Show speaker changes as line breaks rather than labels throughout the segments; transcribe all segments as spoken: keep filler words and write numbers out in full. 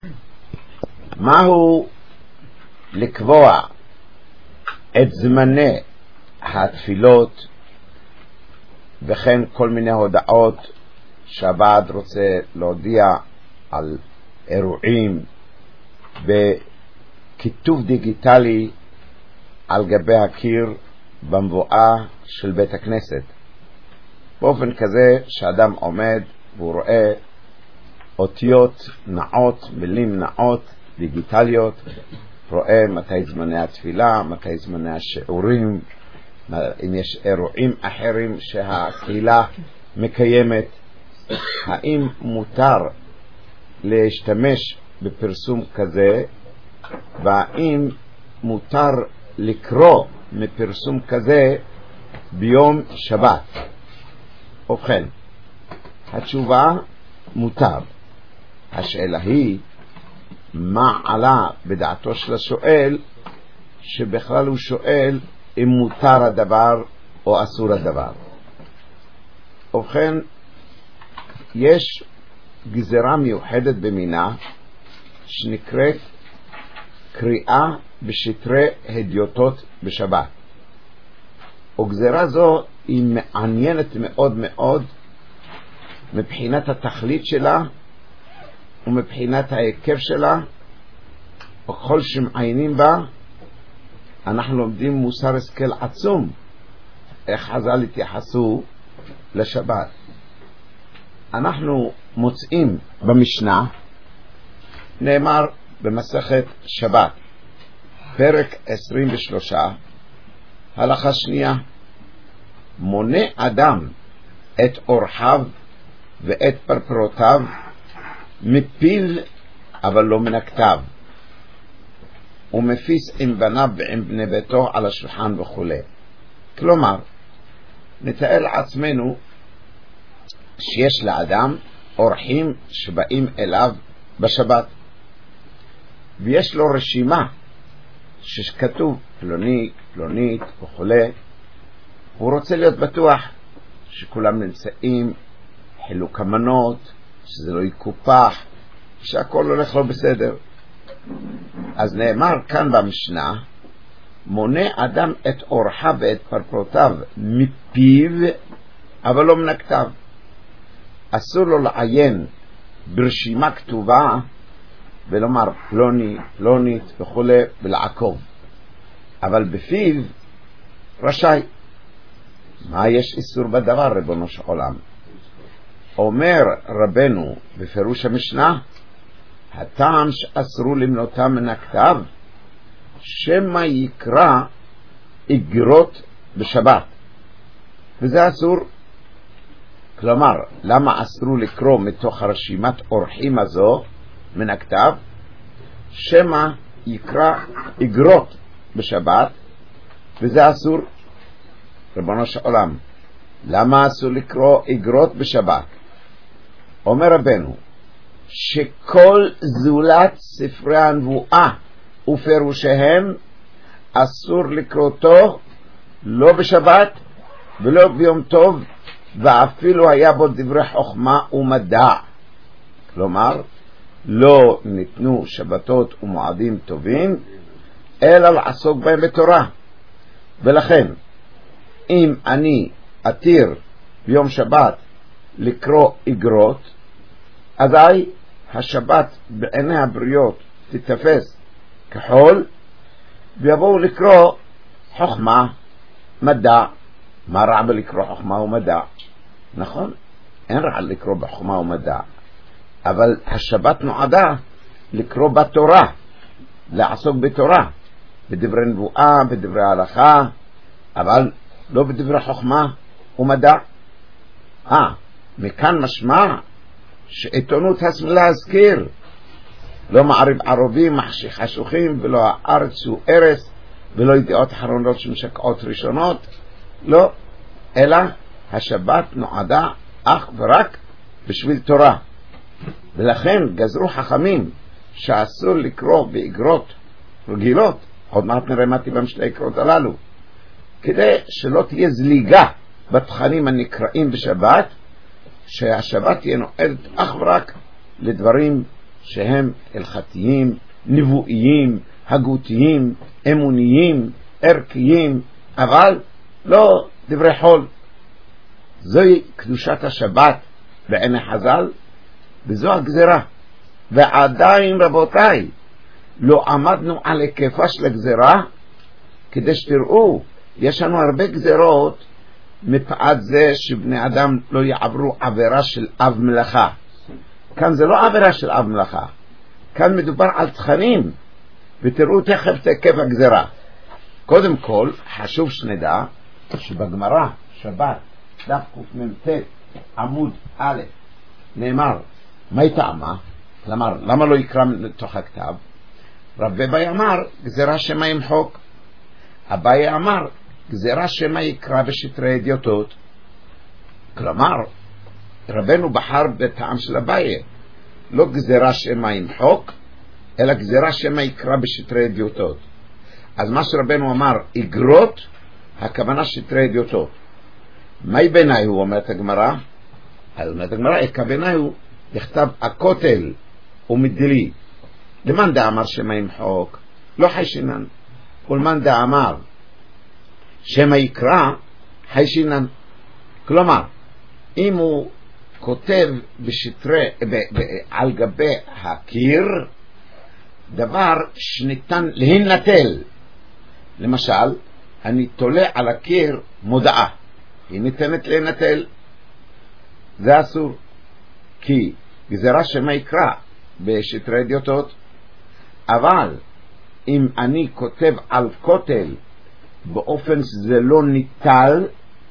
מהו לקבוע את זמני התפילות וכן כל מיני הודעות שהוועד רוצה להודיע על אירועים בכיתוב דיגיטלי על גבי הקיר במבואה של בית הכנסת, באופן כזה שאדם עומד והוא רואה אותיות נעות, מילים נעות דיגיטליות, רואה מתי זמני התפילה, מתי זמני השיעורים, אם יש אירועים אחרים שהקהילה מקיימת. האם מותר להשתמש בפרסום כזה, והאם מותר לקרוא מפרסום כזה ביום שבת? ובכן, התשובה מותר. השאלה היא מה עלה בדעתו של השואל, שבכלל הוא שואל אם מותר הדבר או אסור הדבר. ובכן, יש גזרה מיוחדת במינה שנקראת קריאה בשטרי הדיוטות בשבת, וגזרה זו היא מעניינת מאוד מאוד מבחינת התכלית שלה ומבחינת ההיקף שלה, וכל שמעיינים בה אנחנו לומדים מוסר השכל עצום איך חז"ל התייחסו לשבת. אנחנו מוצאים במשנה, נאמר במסכת שבת פרק עשרים ושלוש, הלכה שנייה: מונה אדם את אורחיו ואת פרפרותיו מפיו אבל לא מן הכתב, ומפיס עם בניו ועם בני ביתו על השולחן וכו'. כלומר, נתאר לעצמנו שיש לאדם אורחים שבאים אליו בשבת, ויש לו רשימה שכתוב פלוני, פלונית וכו'. הוא רוצה להיות בטוח שכולם נמצאים, חילוק המנות, שזה לא יקופח, שהכל הולך לא בסדר. אז נאמר כאן במשנה, מונה אדם את אורחיו ואת פרפרותיו מפיו אבל לא מן הכתב. אסור לו לעיין ברשימה כתובה ולומר פלוני, פלונית וכו' ולעקוב, אבל בפיו רשאי. מה יש איסור בדבר, ריבונו של עולם? אומר רבנו בפירוש המשנה, הטעם שאסרו למנותה מן הכתב שמא יקרא איגרות בשבת, וזה אסור. כלומר, למה אסרו לקרוא מתוך הרשימת אורחים הזו מן הכתב? שמא יקרא איגרות בשבת, וזה אסור. ריבונו של עולם, למה אסור לקרוא איגרות בשבת? אומר רבנו שכל זולת ספרי הנבואה ופירושיהם אסור לקרותו לא בשבת ולא ביום טוב, ואפילו היה בו דברי חוכמה ומדע. כלומר, לא ניתנו שבתות ומועדים טובים אלא לעסוק בהם בתורה. ולכן אם אני אתיר ביום שבת לקרוא איגרות, אזי השבת בעיני הבריות תתפס כחול, ויבואו לקרוא חוכמה, מדע. מה רע בלקרוא חוכמה ומדע? נכון, אין רע לקרוא בחוכמה ומדע, אבל השבת נועדה לקרוא בתורה, לעסוק בתורה, בדברי נבואה, בדברי הלכה, אבל לא בדברי חוכמה ומדע. אה, מכאן משמע שעיתונות הסם להזכיר, לא מעריב ערבים חשוכים, ולא הארץ הוא ארץ, ולא ידיעות אחרונות שמשקעות ראשונות, לא, אלא השבת נועדה אך ורק בשביל תורה. ולכן גזרו חכמים שאסור לקרוא באיגרות רגילות, עוד מעט נראה מה טיבם של האיגרות הללו, כדי שלא תהיה זליגה בתכנים הנקראים בשבת, שהשבת תהיה נועדת אך ורק לדברים שהם הלכתיים, נבואיים, הגותיים, אמוניים, ערכיים, אבל לא דברי חול. זוהי קדושת השבת בעיני חז"ל, וזו הגזרה. ועדיין רבותיי, לא עמדנו על היקפה של הגזרה, כדי שתראו, יש לנו הרבה גזרות מפאת זה שבני אדם לא יעברו עבירה של אב מלאכה. כאן זה לא עבירה של אב מלאכה, כאן מדובר על תכנים, ותראו תכף תקף הגזרה. קודם כל חשוב שנדע שבגמרא שבת דף קמ"ט עמוד א' נאמר מה טעמה, כלומר למה לא יקרא לתוך הכתב. רב אביי אמר גזרה שמא ימחוק, אביי אמר גזרה שמא יקרא בשטרי אדיוטות. כלומר רבנו בחר בטעם של אביי, לא גזרה שמא ימחוק אלא גזרה שמא יקרא בשטרי אדיוטות. אז מה שרבנו אמר אגרות, הכוונה שטרי אדיוטות. מהי בעיניי הוא אומר את הגמרא? אומרת הגמרא אקה בעיניי הוא יכתב הכותל ומדלי. למאן דאמר שמא ימחוק לא חיישינן, ולמאן דאמר שמא יקרא חיישינן. כלומר אם הוא כותב בשטרי ב, ב, על גבי הקיר דבר שניתן להינטל, למשל אני תולה על הקיר מודעה, היא ניתנת להינטל, זה אסור, כי גזרה שמא יקרא בשטרי אדיוטות. אבל אם אני כותב על כותל באופן שזה לא ניטל,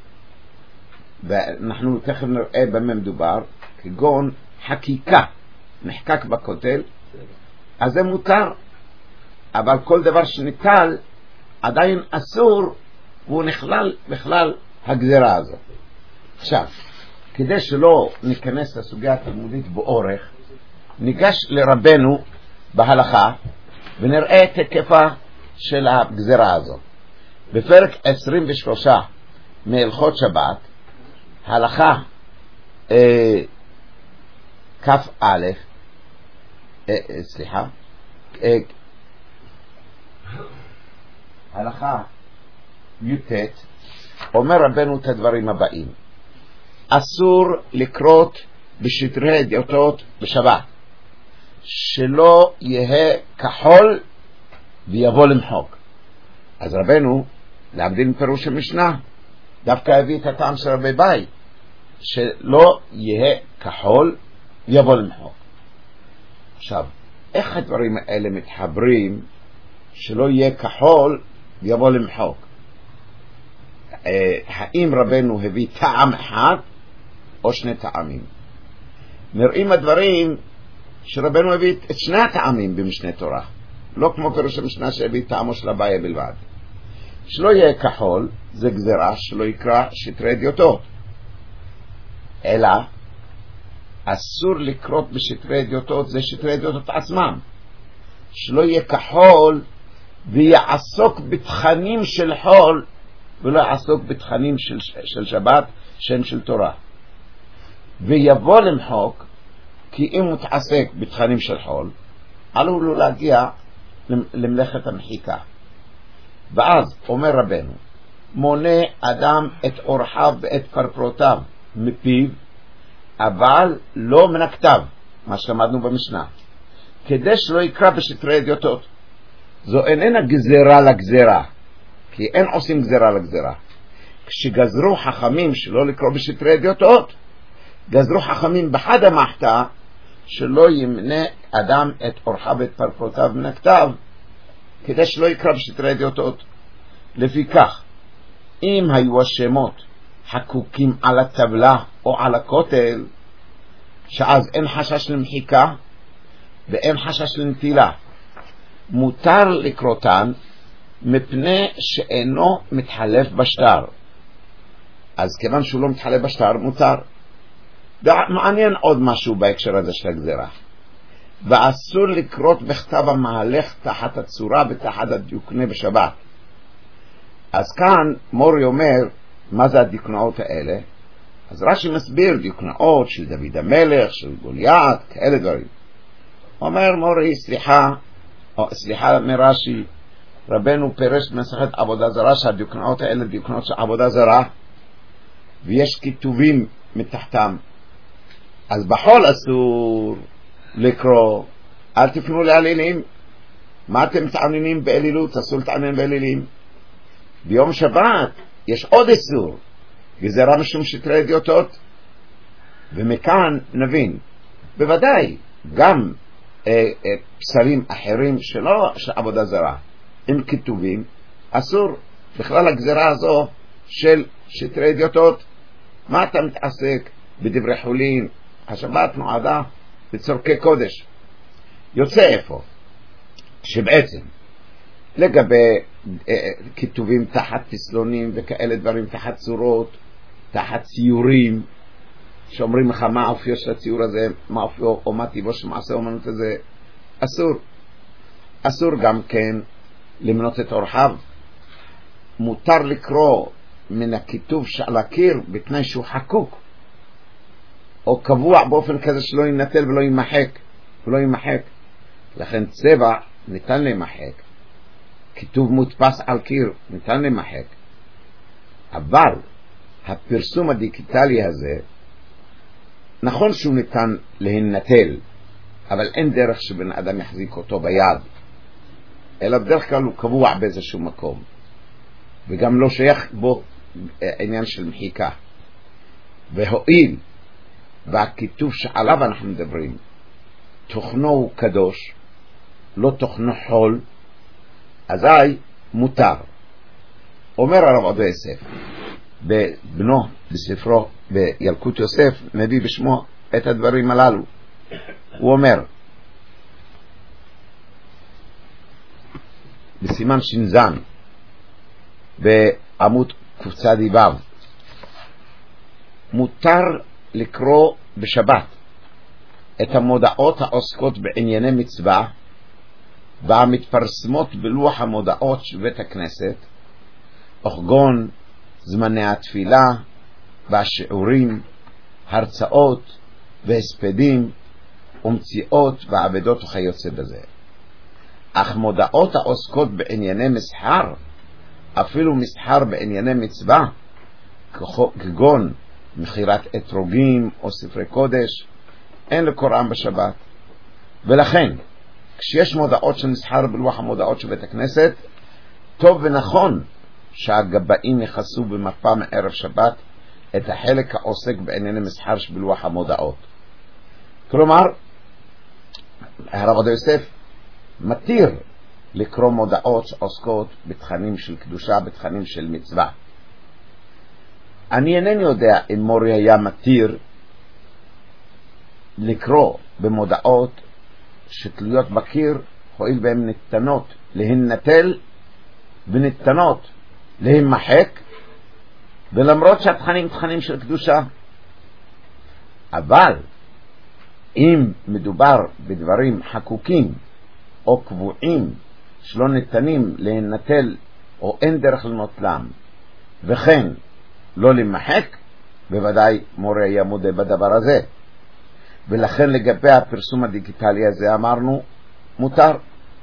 ואנחנו תכף נראה במה מדובר, כגון חקיקה נחקק בכותל, אז זה מותר. אבל כל דבר שניטל עדיין אסור, והוא נכלל בכלל הגזרה הזאת. עכשיו, כדי שלא ניכנס לסוגיה התלמודית באורך, ניגש לרבנו בהלכה ונראה את היקפה של הגזרה הזאת. בפרק עשרים ושלוש מהלכות שבת, הלכה אה, כף א', אה, סליחה, אה, הלכה י"ט, אומר רבנו את הדברים הבאים: אסור לקרות בשטרי אדיוטות בשבת, שלא יהיה כחול ויבוא למחוק. אז רבנו, להבדיל מפירוש המשנה, דווקא הביא את הטעם של רבי ביי, שלא יהיה כחול ויבוא למחוק. עכשיו, איך הדברים האלה מתחברים שלא יהיה כחול ויבוא למחוק? האם רבנו הביא טעם אחד או שני טעמים? נראים הדברים שרבנו הביא את שני הטעמים במשנה תורה, לא כמו פירוש המשנה שהביא טעמו של אביי בלבד. שלא יהיה כחול זה גזרה שלא יקרא שטרי אדיוטות, אלא אסור לקרות בשטרי אדיוטות, זה שטרי אדיוטות עצמם. שלא יהיה כחול ויעסוק בתכנים של חול, ולא יעסוק בתכנים של, של שבת שהם של תורה. ויבוא למחוק, כי אם הוא תעסק בתכנים של חול, עלול לו להגיע למלאכת המחיקה. ואז אומר רבנו, מונה אדם את אורחיו ואת פרפרותיו מפיו, אבל לא מן הכתב, מה שלמדנו במשנה, כדי שלא יקרא בשטרי אדיוטות. זו איננה גזרה לגזרה, כי אין עושים גזרה לגזרה. כשגזרו חכמים שלא לקרוא בשטרי אדיוטות, גזרו חכמים בחד המחתה שלא ימנה אדם את אורחיו ואת פרפרותיו מן הכתב, כדי שלא יקרא בשטרי אדיוטות. לפיכך, אם היו השמות חקוקים על הטבלה או על הכותל, שאז אין חשש למחיקה ואין חשש לנטילה, מותר לקרותן מפני שאינו מתחלף בשטר. אז כיוון שהוא לא מתחלף בשטר, מותר. מעניין עוד משהו בהקשר הזה של הגזרה. ואסור לקרות בכתב המהלך תחת הצורה ותחת הדיוקנה בשבת. אז כאן מורי אומר מה זה הדיוקנאות האלה. אז רש"י מסביר דיוקנאות של דוד המלך, של גוליית, כאלה דברים. אומר מורי, סליחה, או סליחה מרש"י, רבנו פירש מסכת עבודה זרה, שהדיוקנאות האלה דיוקנאות של עבודה זרה, ויש כיתובים מתחתם. אז בחול אסור לקרוא, אל תפנו לאלילים. מה אתם מתעניינים באלילות? אסור לתעניין באלילים. ביום שבת יש עוד איסור, גזרה משום שטרי אדיוטות. ומכאן נבין, בוודאי, גם אה, אה, פסלים אחרים שלא של עבודה זרה, עם כיתובים, אסור. בכלל הגזרה הזו של שטרי אדיוטות, מה אתה מתעסק בדברי חולין? השבת נועדה לצורכי קודש. יוצא איפה? שבעצם לגבי אה, כיתובים תחת פסלונים וכאלה דברים, תחת צורות, תחת ציורים, שאומרים לך מה האופיו של הציור הזה, מה האופיו או מה טיבו של מעשה אומנות הזה, אסור. אסור גם כן למנות את אורחיו. מותר לקרוא מן הכיתוב שעל הקיר בתנאי שהוא חקוק או קבוע באופן כזה שלא ינטל ולא יימחק ולא יימחק. לכן צבע ניתן למחק, כיתוב מודפס על קיר ניתן למחק, אבל הפרסום הדיגיטלי הזה נכון שהוא ניתן להינטל, אבל אין דרך שבן אדם יחזיק אותו ביד, אלא בדרך כלל הוא קבוע באיזשהו מקום, וגם לא שייך בו עניין של מחיקה. והואיל והכיתוב שעליו אנחנו מדברים תוכנו הוא קדוש, לא תוכנו חול, אזי מותר. אומר הרב עובדיה יוסף בבנו בספרו בילקוט יוסף, מביא בשמו את הדברים הללו. הוא אומר בסימן שינזן בעמוד קבוצה דיבב, מותר לקרוא בשבת את המודעות העוסקות בענייני מצווה והמתפרסמות בלוח המודעות של בית הכנסת, אוכגון זמני התפילה והשיעורים, הרצאות והספדים ומציאות ועבדות וכיוצא בזה. אך מודעות העוסקות בענייני מסחר, אפילו מסחר בענייני מצווה, כגון מחירת אתרוגים או ספרי קודש, אין לקוראם בשבת. ולכן כשיש מודעות של מסחר בלוח המודעות של בית הכנסת, טוב ונכון שהגבאים יחסו במפה מערב שבת את החלק העוסק בענייני מסחר שבלוח המודעות. כלומר, הרב עובדיה יוסף מתיר לקרוא מודעות שעוסקות בתכנים של קדושה, בתכנים של מצווה. אני אינני יודע אם מורי היה מתיר לקרוא במודעות שתלויות בקיר, הואיל בהם ניתנות להינטל וניתנות להימחק, ולמרות שהתכנים תכנים של קדושה. אבל אם מדובר בדברים חקוקים או קבועים שלא ניתנים להינטל או אין דרך לנוטלם וכן לא למחק, בוודאי מורה היה מודה בדבר הזה. ולכן לגבי הפרסום הדיגיטלי הזה אמרנו מותר.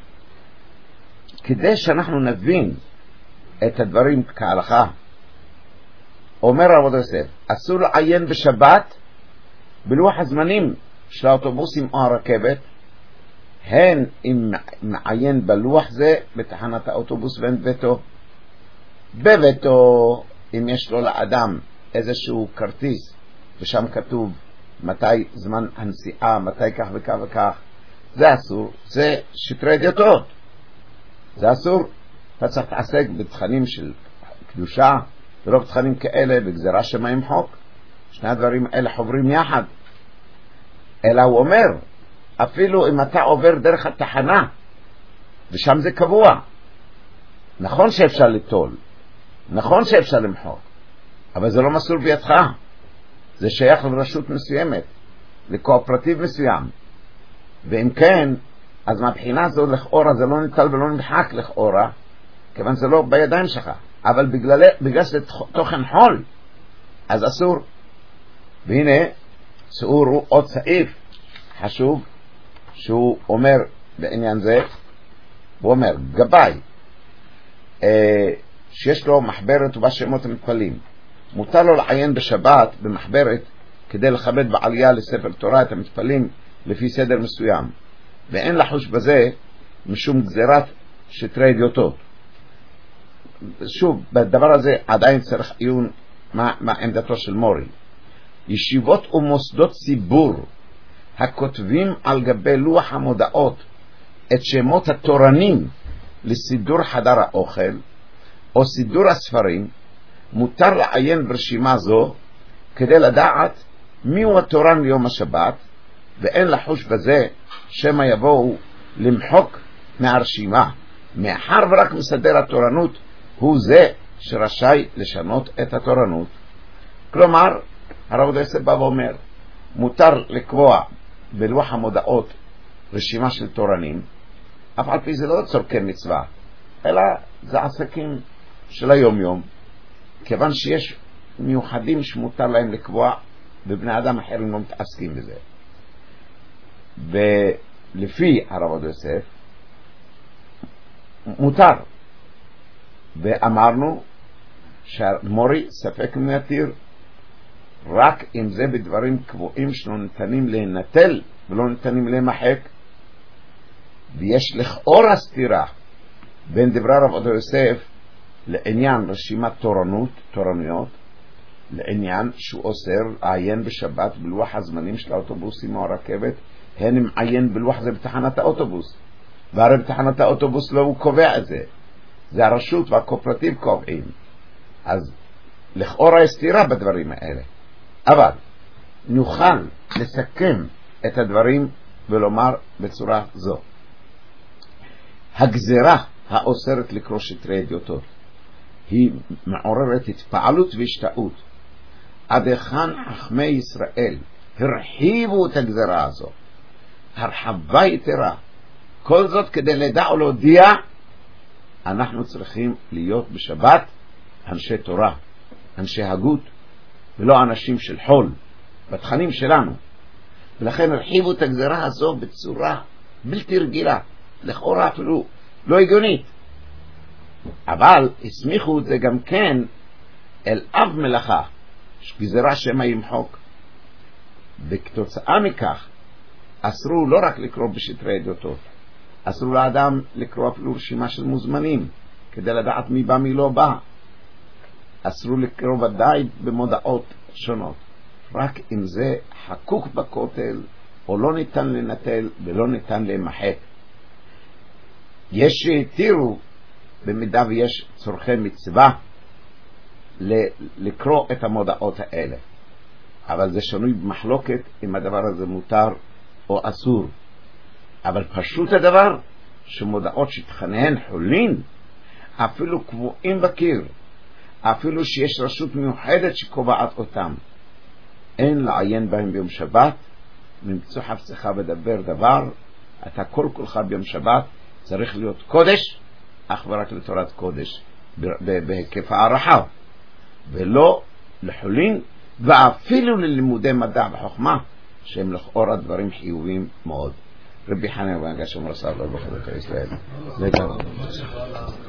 כדי שאנחנו נבין את הדברים כהלכה, אומר הרב עובדיה יוסף, אסור לעיין בשבת בלוח הזמנים של האוטובוסים או הרכבת, הן אם מעיין בלוח זה בתחנת האוטובוס ואין ביתו. בביתו, אם יש לו לאדם איזשהו כרטיס ושם כתוב מתי זמן הנסיעה, מתי כך וכך וכך, זה אסור. זה שטרי אדיוטות, זה אסור. אתה צריך להתעסק בתכנים של קדושה ולא בתכנים כאלה בגזרה שמיים חוק. שני הדברים האלה חוברים יחד. אלא הוא אומר, אפילו אם אתה עובר דרך התחנה ושם זה קבוע, נכון שאפשר לטול, נכון שאפשר למחוק, אבל זה לא מסור בידך. זה שייך לרשות מסוימת, לקואופרטיב מסוים. ואם כן, אז מהבחינה זו לכאורה זה לא ניטל ולא נמחק לכאורה, כיוון זה לא בידיים שלך. אבל בגלל, בגלל שזה תוכן חול, אז אסור. והנה, סעור הוא עוד סעיף חשוב שהוא אומר בעניין זה, הוא אומר, גבאי, אה, שיש לו מחברת ובה שמות המתפלים, מותר לו לעיין בשבת במחברת כדי לכבד בעלייה לספר תורה את המתפלים לפי סדר מסוים, ואין לחוש בזה משום גזירת שטרי הדיוטות. שוב, בדבר הזה עדיין צריך עיון מה, מה עמדתו של מורי. ישיבות ומוסדות ציבור הכותבים על גבי לוח המודעות את שמות התורנים לסידור חדר האוכל או סידור הספרים, מותר לעיין ברשימה זו כדי לדעת מיהו התורן ליום השבת, ואין לחוש בזה שמה יבואו למחוק מהרשימה, מאחר ורק מסדר התורנות הוא זה שרשאי לשנות את התורנות. כלומר, הרב עובדיה יוסף בא ואומר, מותר לקבוע בלוח המודעות רשימה של תורנים, אף על פי זה לא צורכי מצווה, אלא זה עסקים של היום יום, כיוון שיש מיוחדים שמותר להם לקבוע, ובני אדם אחרים לא מתעסקים בזה. ולפי הרב עובדיה יוסף מותר, ואמרנו שהמורי ספק מתיר רק אם זה בדברים קבועים שלא ניתנים להנטל ולא ניתנים למחק. ויש לכאורה סתירה בין דברי הרב עובדיה יוסף לעניין רשימת תורנות, תורנויות, לעניין שהוא אוסר עיין בשבת בלוח הזמנים של האוטובוסים או הרכבת, הן אם עיין בלוח זה בתחנת האוטובוס, והרי בתחנת האוטובוס לא הוא קובע את זה, זה הרשות והקואופרטיב קובעים. אז לכאורה הסתירה בדברים האלה, אבל נוכל לסכם את הדברים ולומר בצורה זו: הגזרה האוסרת לקרוא שטרי הדיוטות היא מעוררת התפעלות והשתאות. עד היכן חכמי ישראל הרחיבו את הגזרה הזו הרחבה יתרה, כל זאת כדי לדע או להודיע אנחנו צריכים להיות בשבת אנשי תורה, אנשי הגות, ולא אנשים של חול בתכנים שלנו. ולכן הרחיבו את הגזרה הזו בצורה בלתי רגילה, לכאורה אפילו לא הגיונית, אבל הסמיכו את זה גם כן אל אב מלאכה, גזרה שמה ימחוק. וכתוצאה מכך אסרו לא רק לקרוא בשטרי הדיוטות, אסרו לאדם לקרוא אפילו רשימה של מוזמנים כדי לדעת מי בא מי לא בא, אסרו לקרוא ודאי במודעות שונות, רק אם זה חקוק בכותל או לא ניתן לנטל ולא ניתן למחק. יש שהתירו במידה ויש צורכי מצווה לקרוא את המודעות האלה, אבל זה שנוי במחלוקת אם הדבר הזה מותר או אסור. אבל פשוט הדבר שמודעות שתכניהן חולין אפילו קבועים בקיר, אפילו שיש רשות מיוחדת שקובעת אותם, אין לעיין בהם ביום שבת. ממצוא חפצך ודבר דבר, אתה כל כולך ביום שבת צריך להיות קודש אך ורק לתורת קודש בהיקף הרחב, ולא לחולין ואפילו ללימודי מדע וחוכמה שהם לכאורה דברים חיוביים מאוד. רבי חנינא בן עקשיא אומר סבא בחודש ישראל.